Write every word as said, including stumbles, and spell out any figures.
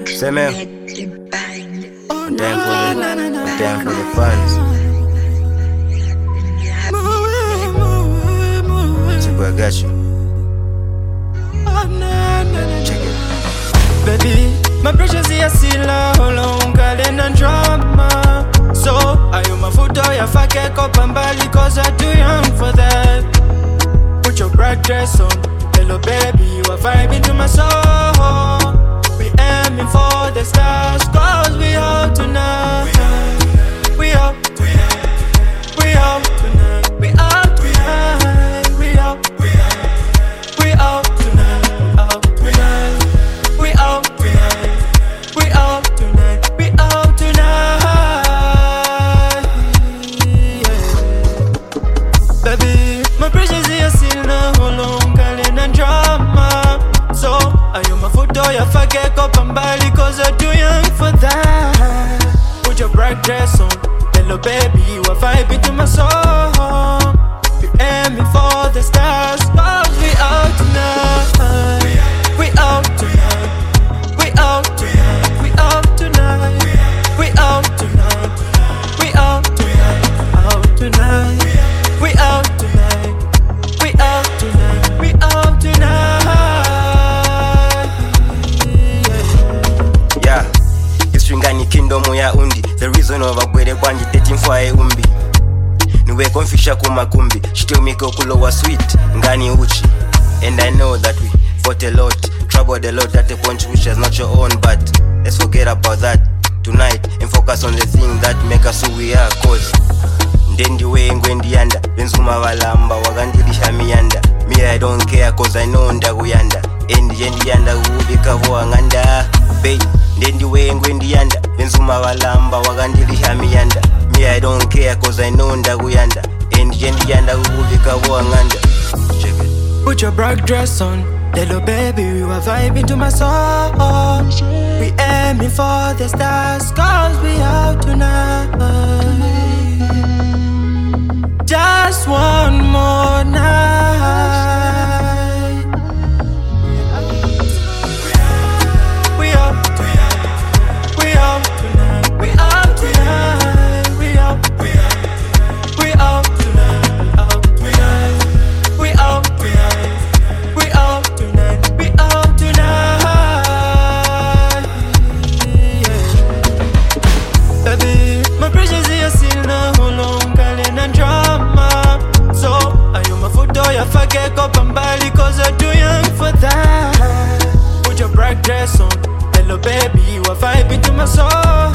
Say man, damn for the, damn for the funds. Super, I got you. Check it. Baby, my precious is still hold on, calling and drama. So, I am my foot or your fuck up and belly, cause I'm too young for that. Put your black dress on, hello baby, you are vibing to my soul. We aiming for the stars, cause we out tonight. We out, we out tonight. We out tonight. We out, we out tonight. We out tonight. We out tonight. We out tonight. Yeah. Baby, my precious is still no long, calling and drama. So I am my foot or your fuck up and belly, cause I'm too young for that. Put your bright dress on, hello baby, you are vibing to my soul. We aiming for the stars, cause we out tonight. We out tonight. We out tonight. We out tonight. We out tonight. We out tonight. Out tonight. We out tonight. We out tonight. We out tonight. Yeah, isringani kingdom ya undi. The reason of a gwede kwanji dating for a umbi. Niwe konfisha kumakumbi. Shitio miko kulowa sweet, ngani uchi. And I know that we fought a lot, troubled a lot at a point which is not your own. But let's forget about that tonight and focus on the thing that make us who we are. Cause ndendi we ngwendi yanda benzuma balamba wagandilisha miyanda. Me I don't care cause I know ndakuyanda. Endi yendi yanda ubika vuanganda. Babe, ndendi we ngwendi yanda benzuma balamba wagandilisha miyanda. Me I don't care cause I know ndakuyanda. Endi yendi yanda ubika vuanganda. Check it. Put your black dress on, hello baby, you are vibing to my soul. We aiming for the stars, cause we out tonight. Just one more night. We out tonight. We out tonight. We out tonight. We out. We out tonight. We out tonight. We out tonight. We out tonight. Yeah. Baby, my precious is still no long, calling and drama. So I am my foot or your fuck up and belly, cause I'm too young for that. Put your black dress on, hello baby, you are vibing to my soul.